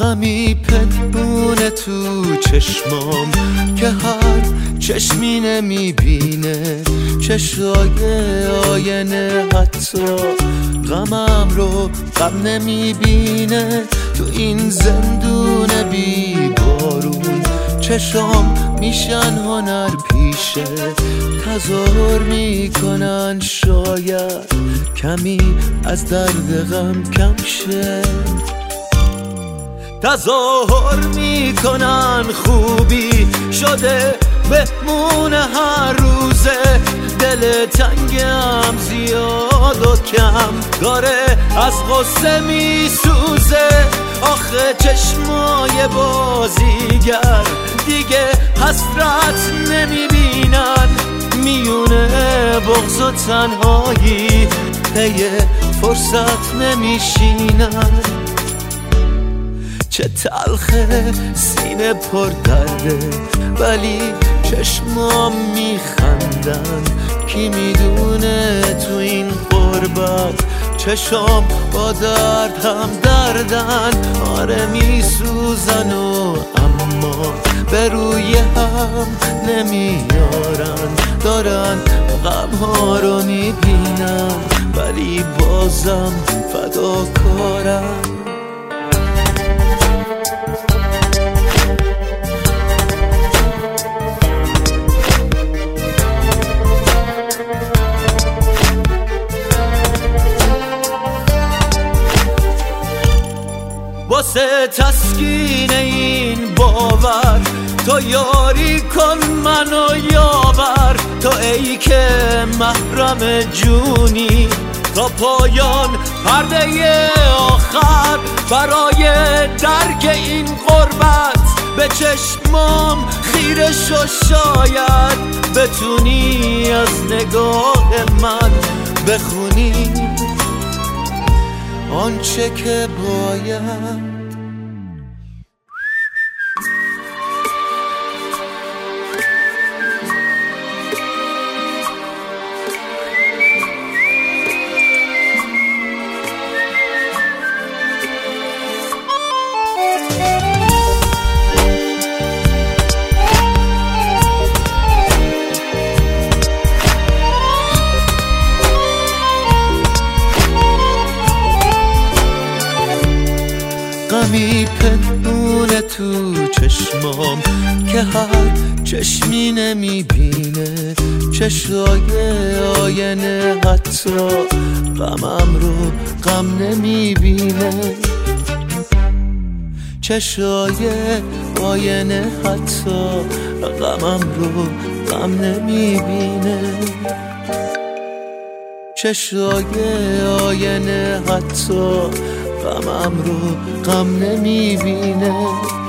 غمی پنهونه تو چشمام که هر چشمی نمیبینه، چشای آینه حتی غمم رو غم نمیبینه. تو این زندون بی بارون چشام میشن هنر پیشه، تظاهر میکنن شاید کمی از درد غم کم شه. تظاهر میکنن خوبی شده بهمون هر روزه، دل تنگم زیاد و کم داره از غصه میسوزه. آخه چشمای بازیگر دیگه حسرت نمیبینن، میونه بغض و تنهایی پی فرصت نمیشینن. چه تلخه سینه پر درده ولی چشمام میخندن، کی میدونه تو این غربت چشام با درد هم دردن. آره میسوزن و اما به روی هم نمیارن، دارن غم ها رو میبینن ولی بازم فداکارن. واسه تسکین این باور تو یاری کن منو یاور، تو ای که محرم جونی تا پایان پرده آخر. برای درک این غربت به چشمام خیره شو، شاید بتونی از نگاه من بخونی آنچه که باید. غمی پنهونه تو چشمام که هر چشمی نمیبینه، چشای آینه حتی غمم رو غم نمیبینه. چشای آینه حتی غمم رو غم نمیبینه. چشای آینه حتی غمم رو غم نمیبینه.